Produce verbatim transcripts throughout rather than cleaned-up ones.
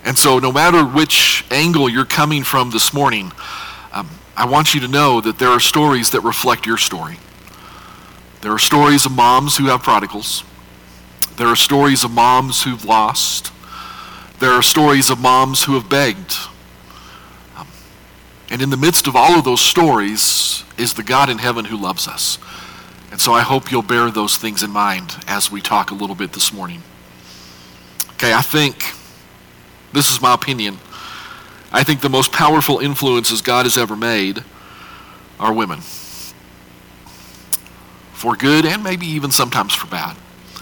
And so no matter which angle you're coming from this morning, um, I want you to know that there are stories that reflect your story. There are stories of moms who have prodigals. There are stories of moms who've lost. There are stories of moms who have begged. Um, and in the midst of all of those stories is the God in heaven who loves us. And so I hope you'll bear those things in mind as we talk a little bit this morning. Okay, I think, this is my opinion, I think the most powerful influences God has ever made are women. For good and maybe even sometimes for bad.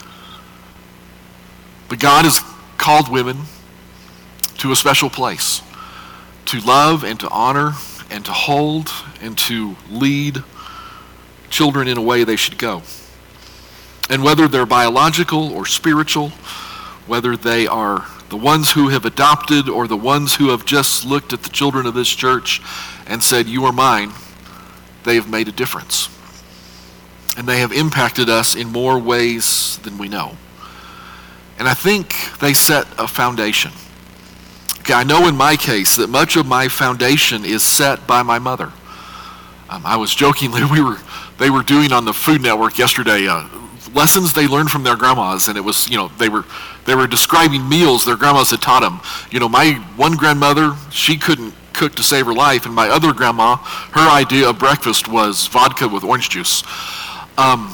But God has called women to a special place, to love and to honor and to hold and to lead children in a way they should go. And whether they're biological or spiritual, whether they are the ones who have adopted or the ones who have just looked at the children of this church and said, you are mine, they have made a difference. And they have impacted us in more ways than we know. And I think they set a foundation. Okay, I know in my case that much of my foundation is set by my mother. Um, I was jokingly, we were, they were doing on the Food Network yesterday, uh, lessons they learned from their grandmas, and it was, you know, they were they were describing meals their grandmas had taught them. You know, my one grandmother, she couldn't cook to save her life, and my other grandma, her idea of breakfast was vodka with orange juice. Um,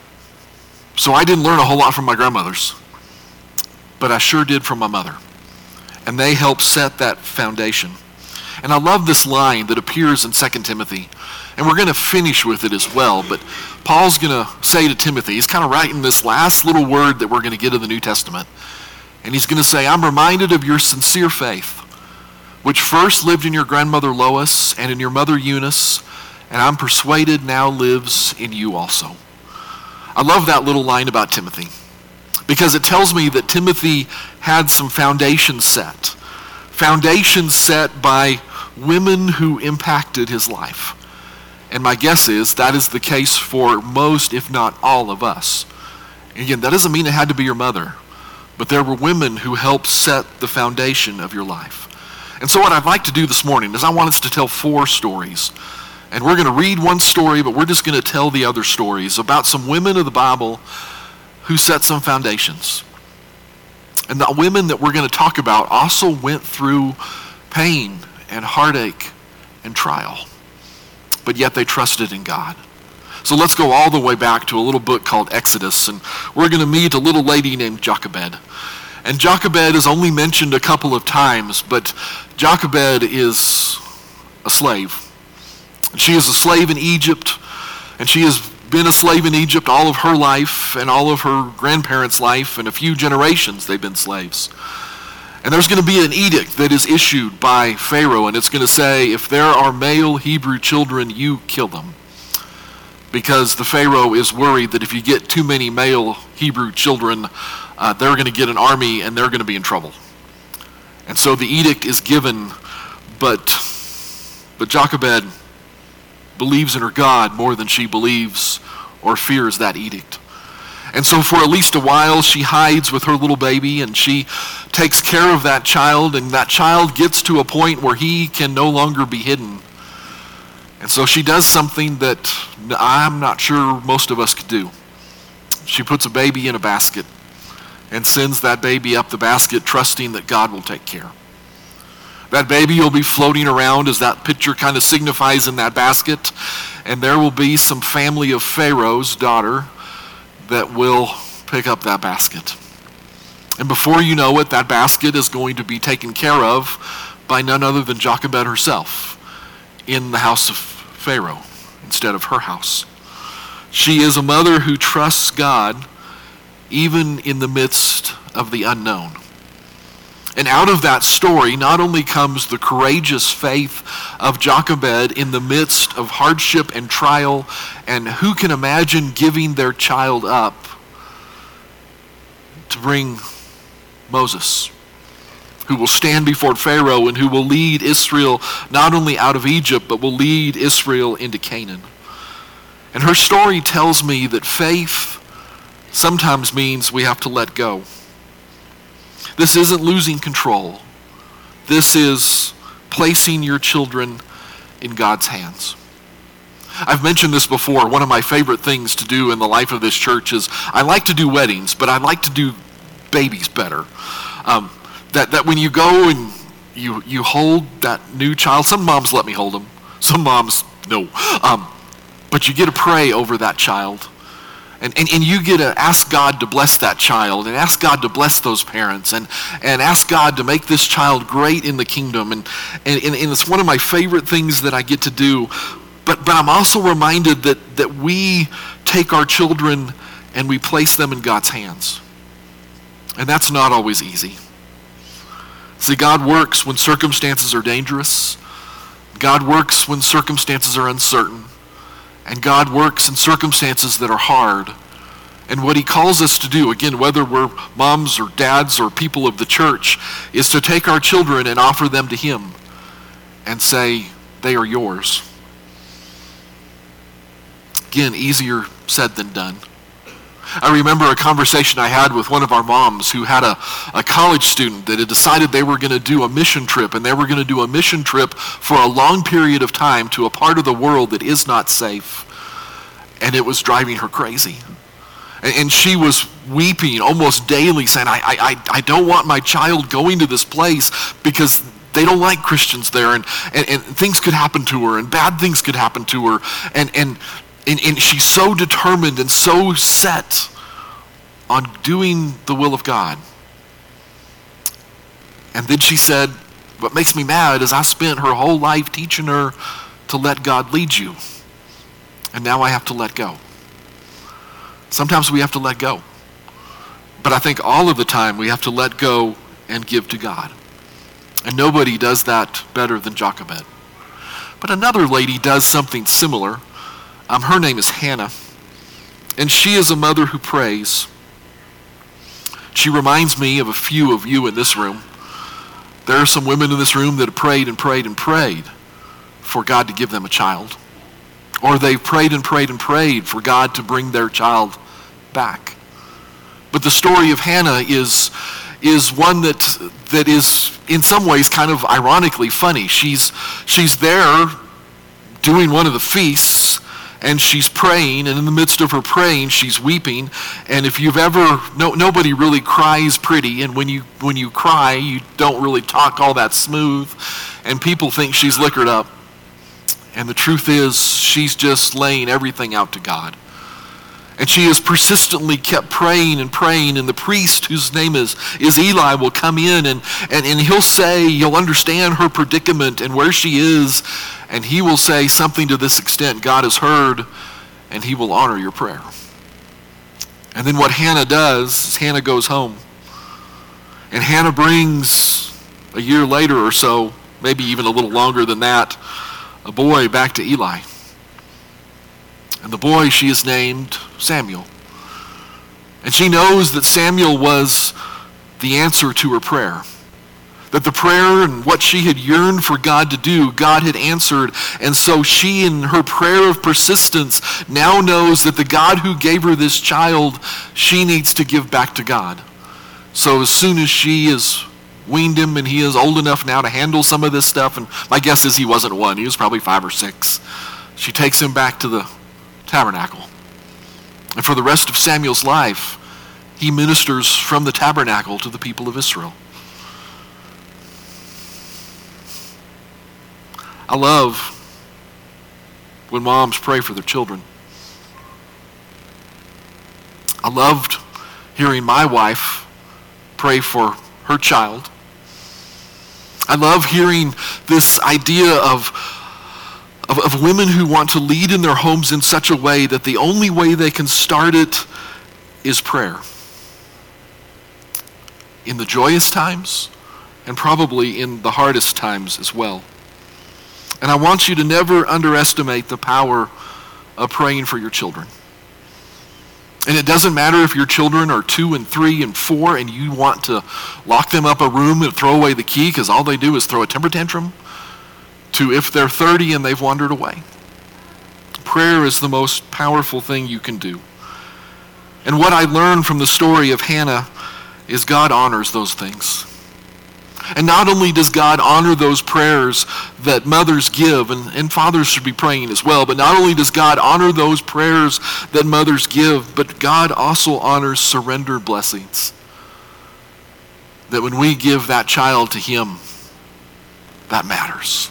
so I didn't learn a whole lot from my grandmothers, but I sure did from my mother. And they helped set that foundation. And I love this line that appears in Second Timothy. And we're going to finish with it as well. But Paul's going to say to Timothy, he's kind of writing this last little word that we're going to get in the New Testament. And he's going to say, I'm reminded of your sincere faith, which first lived in your grandmother Lois and in your mother Eunice, and I'm persuaded now lives in you also. I love that little line about Timothy, because it tells me that Timothy had some foundations set. Foundations set by women who impacted his life. And my guess is that is the case for most, if not all of us. Again, that doesn't mean it had to be your mother, but there were women who helped set the foundation of your life. And so what I'd like to do this morning is I want us to tell four stories. And we're going to read one story, but we're just going to tell the other stories about some women of the Bible who set some foundations. And the women that we're going to talk about also went through pain and heartache and trial, but yet they trusted in God. So let's go all the way back to a little book called Exodus, and we're going to meet a little lady named Jochebed. And Jochebed is only mentioned a couple of times, but Jochebed is a slave. She is a slave in Egypt, and she has been a slave in Egypt all of her life and all of her grandparents' life, and a few generations they've been slaves. And there's going to be an edict that is issued by Pharaoh, and it's going to say, if there are male Hebrew children, you kill them. Because the Pharaoh is worried that if you get too many male Hebrew children, uh, they're going to get an army and they're going to be in trouble. And so the edict is given, but, but Jochebed believes in her God more than she believes or fears that edict. And so for at least a while, she hides with her little baby, and she takes care of that child, and that child gets to a point where he can no longer be hidden. And so she does something that I'm not sure most of us could do. She puts a baby in a basket and sends that baby up the basket, trusting that God will take care. That baby will be floating around, as that picture kind of signifies, in that basket, and there will be some family of Pharaoh's daughter that will pick up that basket. And before you know it, that basket is going to be taken care of by none other than Jochebed herself in the house of Pharaoh instead of her house. She is a mother who trusts God even in the midst of the unknown. And out of that story not only comes the courageous faith of Jochebed in the midst of hardship and trial, and who can imagine giving their child up to bring Moses, who will stand before Pharaoh and who will lead Israel not only out of Egypt, but will lead Israel into Canaan. And her story tells me that faith sometimes means we have to let go. This isn't losing control. This is placing your children in God's hands. I've mentioned this before. One of my favorite things to do in the life of this church is I like to do weddings, but I like to do babies better. Um, that, that when you go and you, you hold that new child, some moms let me hold them, some moms, no. Um, but you get to pray over that child. And, and, and you get to ask God to bless that child and ask God to bless those parents and, and ask God to make this child great in the kingdom. And, and, and it's one of my favorite things that I get to do. But, but I'm also reminded that, that we take our children and we place them in God's hands. And that's not always easy. See, God works when circumstances are dangerous. God works when circumstances are uncertain. And God works in circumstances that are hard. And what he calls us to do, again, whether we're moms or dads or people of the church, is to take our children and offer them to him and say, they are yours. Again, easier said than done. I remember a conversation I had with one of our moms who had a, a college student that had decided they were going to do a mission trip, and they were going to do a mission trip for a long period of time to a part of the world that is not safe. And it was driving her crazy. And, and she was weeping almost daily, saying, I, I, I don't want my child going to this place because they don't like Christians there, and, and, and things could happen to her, and bad things could happen to her. And, and And, and she's so determined and so set on doing the will of God. And then she said, what makes me mad is I spent her whole life teaching her to let God lead you. And now I have to let go. Sometimes we have to let go. But I think all of the time we have to let go and give to God. And nobody does that better than Jochebed. But another lady does something similar. Um, her name is Hannah, and she is a mother who prays. She reminds me of a few of you in this room. There are some women in this room that have prayed and prayed and prayed for God to give them a child. Or they've prayed and prayed and prayed for God to bring their child back. But the story of Hannah is, is one that, that is in some ways kind of ironically funny. She's, she's there doing one of the feasts, and she's praying, and in the midst of her praying, she's weeping. And if you've ever, no, nobody really cries pretty, and when you when you cry, you don't really talk all that smooth, and people think she's liquored up. And the truth is, she's just laying everything out to God. And she has persistently kept praying and praying, and the priest, whose name is, is Eli, will come in, and, and, and he'll say, you'll understand her predicament and where she is, and he will say something to this extent, God has heard, and he will honor your prayer. And then what Hannah does is Hannah goes home. And Hannah brings, a year later or so, maybe even a little longer than that, a boy back to Eli. And the boy she has named Samuel. And she knows that Samuel was the answer to her prayer. That the prayer and what she had yearned for God to do, God had answered. And so she, in her prayer of persistence, now knows that the God who gave her this child, she needs to give back to God. So as soon as she has weaned him and he is old enough now to handle some of this stuff, and my guess is he wasn't one, he was probably five or six, she takes him back to the tabernacle. And for the rest of Samuel's life, he ministers from the tabernacle to the people of Israel. I love when moms pray for their children. I loved hearing my wife pray for her child. I love hearing this idea of, of, of women who want to lead in their homes in such a way that the only way they can start it is prayer. In the joyous times, and probably in the hardest times as well. And I want you to never underestimate the power of praying for your children. And it doesn't matter if your children are two and three and four and you want to lock them up a room and throw away the key because all they do is throw a temper tantrum, to if they're thirty and they've wandered away. Prayer is the most powerful thing you can do. And what I learned from the story of Hannah is God honors those things. And not only does God honor those prayers that mothers give, and, and fathers should be praying as well, but not only does God honor those prayers that mothers give, but God also honors surrendered blessings. That when we give that child to him, that matters.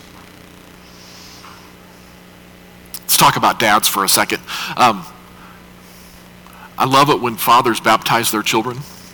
Let's talk about dads for a second. Um, I love it when fathers baptize their children.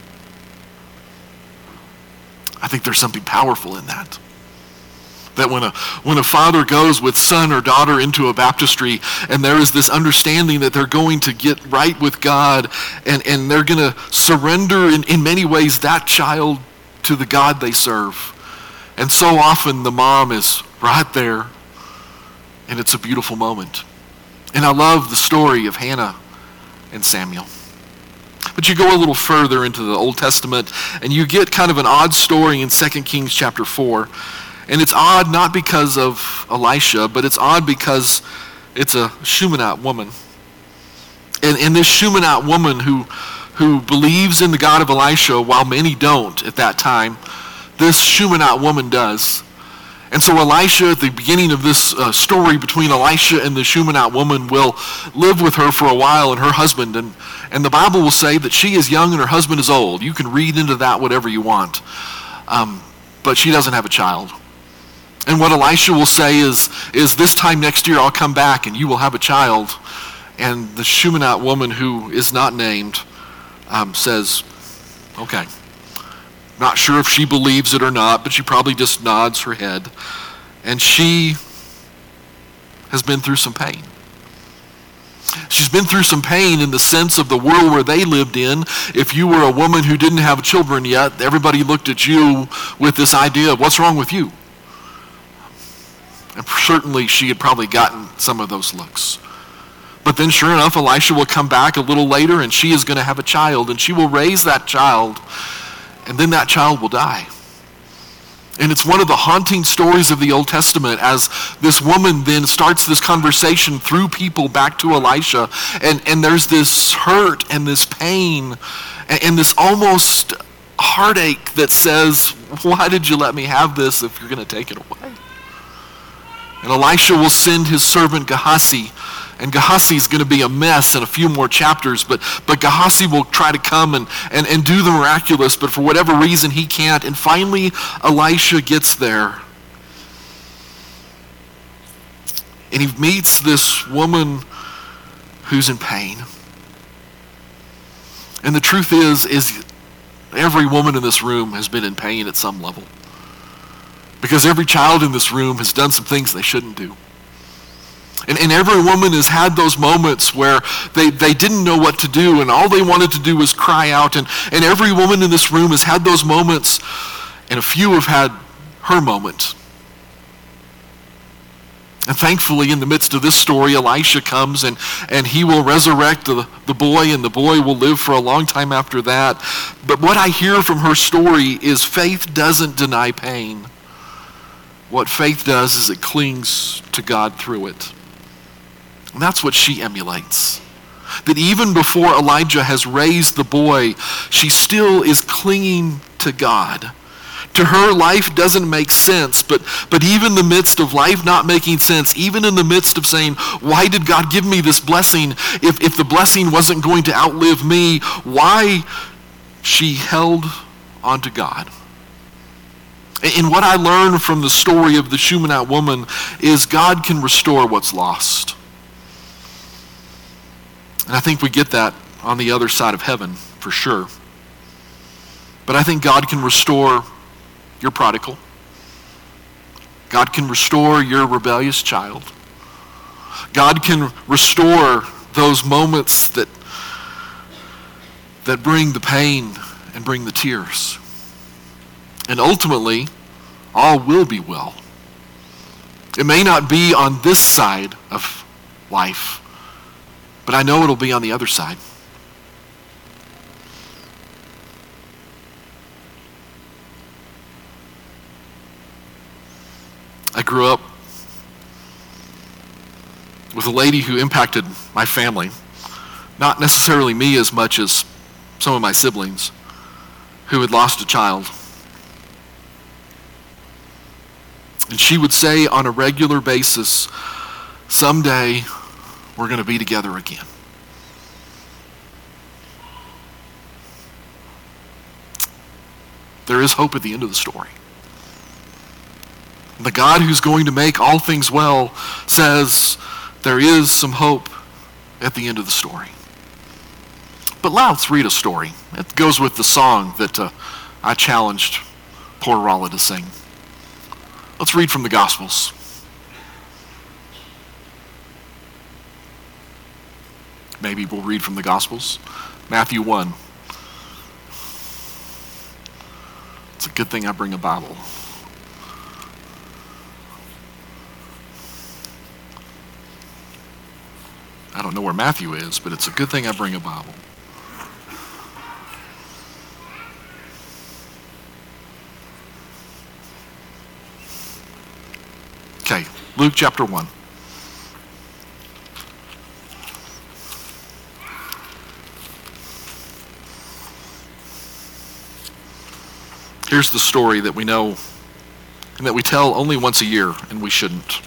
I think there's something powerful in that. That when a when a father goes with son or daughter into a baptistry, and there is this understanding that they're going to get right with God, and, and they're going to surrender in, in many ways that child to the God they serve. And so often the mom is right there, and it's a beautiful moment. And I love the story of Hannah and Samuel. But you go a little further into the Old Testament, and you get kind of an odd story in Second Kings chapter four. And it's odd not because of Elisha, but it's odd because it's a Shunammite woman. And, and this Shunammite woman who, who believes in the God of Elisha, while many don't at that time, this Shunammite woman does. And so Elisha, at the beginning of this uh, story between Elisha and the Shunammite woman, will live with her for a while and her husband. And, and the Bible will say that she is young and her husband is old. You can read into that whatever you want. Um, but she doesn't have a child. And what Elisha will say is, is this time next year I'll come back and you will have a child. And the Shunammite woman, who is not named, um, says, okay. Not sure if she believes it or not, but she probably just nods her head. And she has been through some pain. She's been through some pain in the sense of the world where they lived in. If you were a woman who didn't have children yet, everybody looked at you with this idea of what's wrong with you? And certainly she had probably gotten some of those looks. But then sure enough, Elisha will come back a little later and she is going to have a child, and she will raise that child. And then that child will die. And it's one of the haunting stories of the Old Testament as this woman then starts this conversation through people back to Elisha. And, and there's this hurt and this pain and, and this almost heartache that says, why did you let me have this if you're going to take it away? And Elisha will send his servant Gehazi. And Gehazi is going to be a mess in a few more chapters, but, but Gehazi will try to come and, and, and do the miraculous, but for whatever reason he can't. And finally, Elisha gets there. And he meets this woman who's in pain. And the truth is, is every woman in this room has been in pain at some level. Because every child in this room has done some things they shouldn't do. And, and every woman has had those moments where they, they didn't know what to do, and all they wanted to do was cry out. And, and every woman in this room has had those moments, and a few have had her moment. And thankfully, in the midst of this story, Elisha comes, and, and he will resurrect the, the boy, and the boy will live for a long time after that. But what I hear from her story is faith doesn't deny pain. What faith does is it clings to God through it. And that's what she emulates. That even before Elijah has raised the boy, she still is clinging to God. To her, life doesn't make sense, but, but even in the midst of life not making sense, even in the midst of saying, why did God give me this blessing if, if the blessing wasn't going to outlive me? Why? She held onto God. And what I learned from the story of the Shunammite woman is God can restore what's lost. And I think we get that on the other side of heaven, for sure. But I think God can restore your prodigal. God can restore your rebellious child. God can restore those moments that, that bring the pain and bring the tears. And ultimately, all will be well. It may not be on this side of life, but I know it'll be on the other side. I grew up with a lady who impacted my family, not necessarily me as much as some of my siblings, who had lost a child. And she would say on a regular basis, someday we're going to be together again. There is hope at the end of the story. The God who's going to make all things well says there is some hope at the end of the story. But let's read a story. It goes with the song that uh, I challenged poor Rolla to sing. Let's read from the Gospels. Maybe we'll read from the Gospels. Matthew one. It's a good thing I bring a Bible. I don't know where Matthew is, but it's a good thing I bring a Bible. Okay, Luke chapter one. Here's the story that we know and that we tell only once a year, and we shouldn't.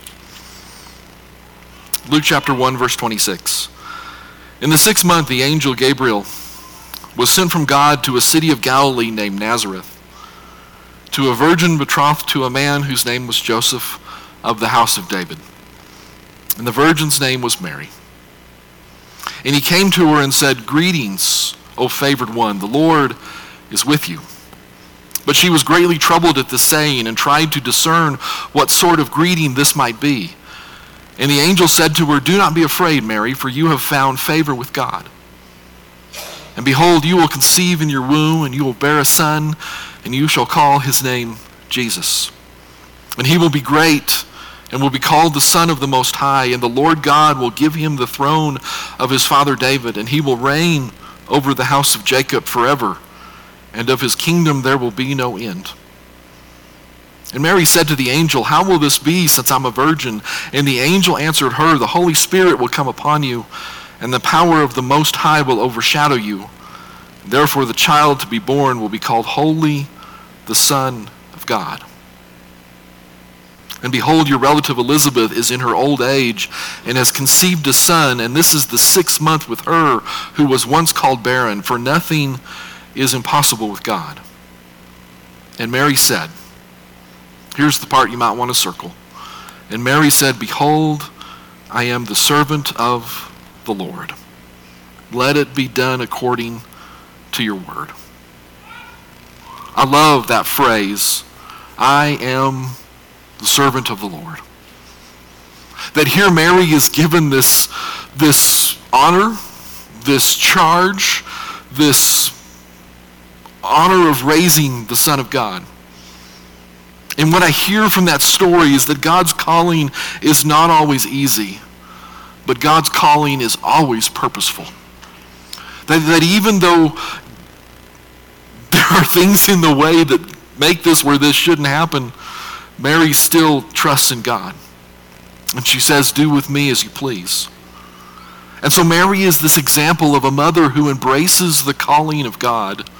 Luke chapter one, verse twenty-six. In the sixth month, the angel Gabriel was sent from God to a city of Galilee named Nazareth, to a virgin betrothed to a man whose name was Joseph of the house of David. And the virgin's name was Mary. And he came to her and said, "Greetings, O favored one, the Lord is with you." But she was greatly troubled at the saying and tried to discern what sort of greeting this might be. And the angel said to her, "Do not be afraid, Mary, for you have found favor with God. And behold, you will conceive in your womb, and you will bear a son, and you shall call his name Jesus. And he will be great, and will be called the Son of the Most High, and the Lord God will give him the throne of his father David, and he will reign over the house of Jacob forever, and of his kingdom there will be no end." And Mary said to the angel, "How will this be, since I'm a virgin?" And the angel answered her, "The Holy Spirit will come upon you, and the power of the Most High will overshadow you. Therefore the child to be born will be called Holy, the Son of God. And behold, your relative Elizabeth is in her old age, and has conceived a son, and this is the sixth month with her, who was once called barren, for nothing is impossible with God." And Mary said, here's the part you might want to circle. And Mary said, "Behold, I am the servant of the Lord. Let it be done according to your word." I love that phrase, "I am the servant of the Lord." That here Mary is given this, this honor, this charge, this honor of raising the Son of God. And what I hear from that story is that God's calling is not always easy, but God's calling is always purposeful. That, that even though there are things in the way that make this where this shouldn't happen, Mary still trusts in God. And she says, "Do with me as you please." And so Mary is this example of a mother who embraces the calling of God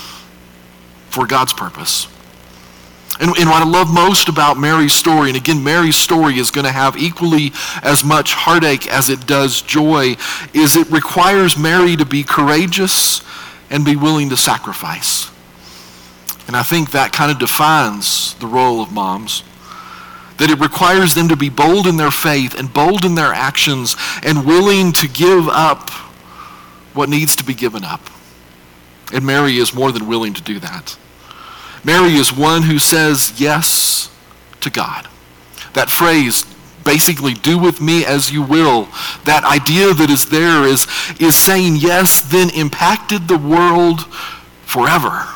for God's purpose. And, and what I love most about Mary's story, and again, Mary's story is going to have equally as much heartache as it does joy, is it requires Mary to be courageous and be willing to sacrifice. And I think that kind of defines the role of moms. That it requires them to be bold in their faith and bold in their actions and willing to give up what needs to be given up. And Mary is more than willing to do that. Mary is one who says yes to God. That phrase, basically, "do with me as you will," that idea that is there is, is saying yes then impacted the world forever.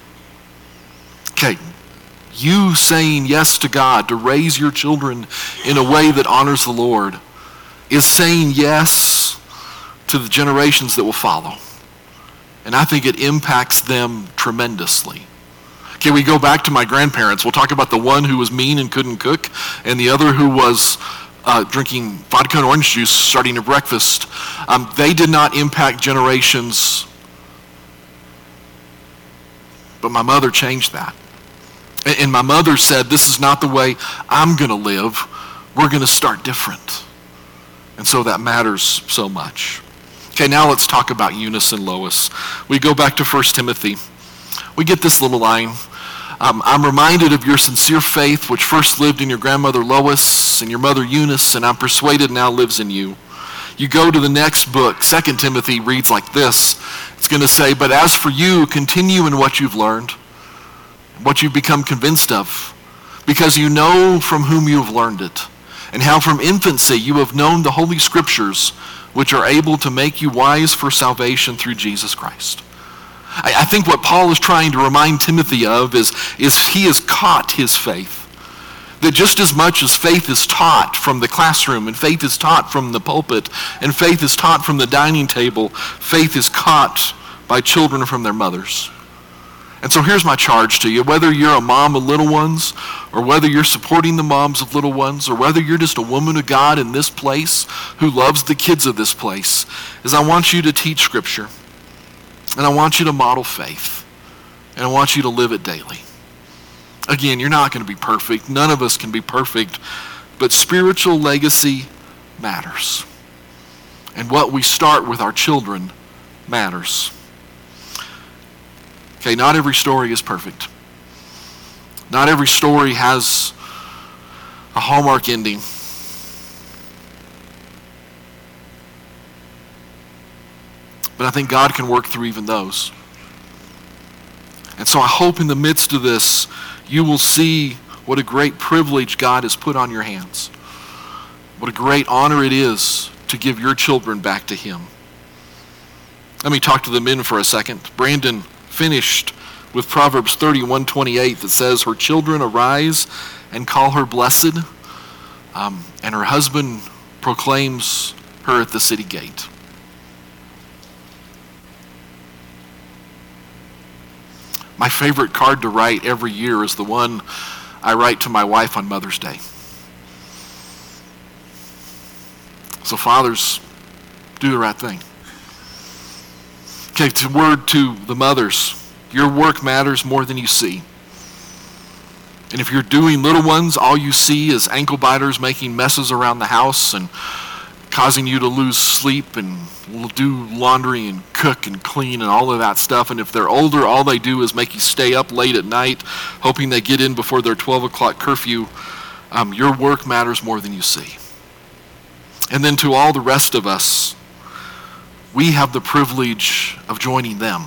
Okay, you saying yes to God to raise your children in a way that honors the Lord is saying yes to the generations that will follow. And I think it impacts them tremendously. Okay, we go back to my grandparents. We'll talk about the one who was mean and couldn't cook, and the other who was uh, drinking vodka and orange juice starting at breakfast. Um, they did not impact generations, but my mother changed that. And, and my mother said, this is not the way I'm going to live. We're going to start different. And so that matters so much. Okay, now let's talk about Eunice and Lois. We go back to First Timothy. We get this little line. Um, I'm reminded of your sincere faith, which first lived in your grandmother Lois and your mother Eunice, and I'm persuaded now lives in you. You go to the next book, Second Timothy reads like this. It's going to say, but as for you, continue in what you've learned, what you've become convinced of, because you know from whom you have learned it, and how from infancy you have known the Holy Scriptures, which are able to make you wise for salvation through Jesus Christ. I, I think what Paul is trying to remind Timothy of is, is he has caught his faith. That just as much as faith is taught from the classroom, and faith is taught from the pulpit, and faith is taught from the dining table, faith is caught by children from their mothers. And so here's my charge to you. Whether you're a mom of little ones, or whether you're supporting the moms of little ones, or whether you're just a woman of God in this place who loves the kids of this place, is I want you to teach Scripture. And I want you to model faith. And I want you to live it daily. Again, you're not going to be perfect. None of us can be perfect. But spiritual legacy matters. And what we start with our children matters. Okay, not every story is perfect. Not every story has a Hallmark ending. But I think God can work through even those. And so I hope in the midst of this, you will see what a great privilege God has put on your hands. What a great honor it is to give your children back to Him. Let me talk to the men for a second. Brandon finished with Proverbs thirty-one twenty-eight that says, her children arise and call her blessed, um, and her husband proclaims her at the city gate. My favorite card to write every year is the one I write to my wife on Mother's Day. So fathers, do the right thing. Okay, to word to the mothers, your work matters more than you see. And if you're doing little ones, all you see is ankle biters making messes around the house and causing you to lose sleep and do laundry and cook and clean and all of that stuff. And if they're older, all they do is make you stay up late at night, hoping they get in before their twelve o'clock curfew. Um, your work matters more than you see. And then to all the rest of us, we have the privilege of joining them.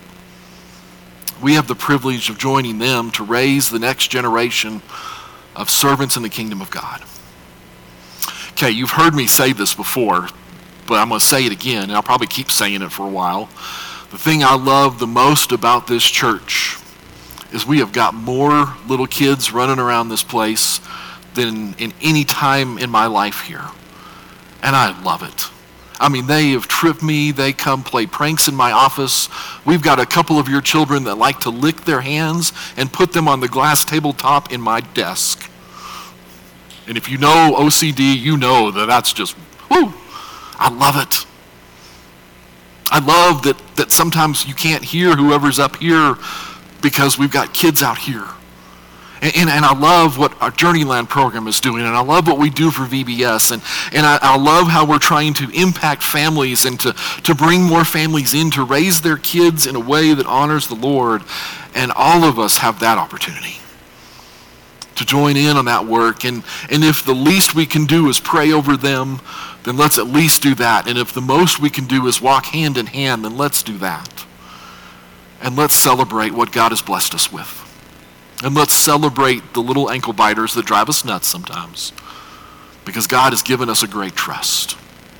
We have the privilege of joining them to raise the next generation of servants in the kingdom of God. Okay, you've heard me say this before, but I'm going to say it again, and I'll probably keep saying it for a while. The thing I love the most about this church is we have got more little kids running around this place than in any time in my life here. And I love it. I mean, they have tripped me. They come play pranks in my office. We've got a couple of your children that like to lick their hands and put them on the glass tabletop in my desk. And if you know O C D, you know that that's just, whoo, I love it. I love that, that sometimes you can't hear whoever's up here because we've got kids out here. And, and, and I love what our Journeyland program is doing, and I love what we do for V B S, and, and I, I love how we're trying to impact families and to, to bring more families in to raise their kids in a way that honors the Lord. And all of us have that opportunity to join in on that work. And, and if the least we can do is pray over them, then let's at least do that. And if the most we can do is walk hand in hand, then let's do that. And let's celebrate what God has blessed us with. And let's celebrate the little ankle biters that drive us nuts sometimes, because God has given us a great trust.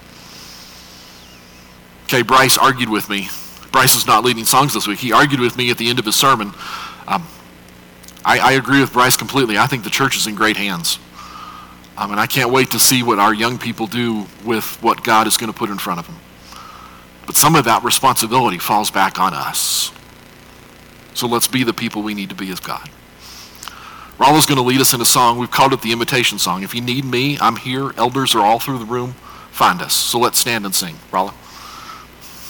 Okay, Bryce argued with me. Bryce is not leading songs this week. He argued with me at the end of his sermon. Um, I, I agree with Bryce completely. I think the church is in great hands. Um, and I can't wait to see what our young people do with what God is going to put in front of them. But some of that responsibility falls back on us. So let's be the people we need to be as God. Rolla's going to lead us in a song. We've called it the invitation song. If you need me, I'm here. Elders are all through the room. Find us. So let's stand and sing. Rolla.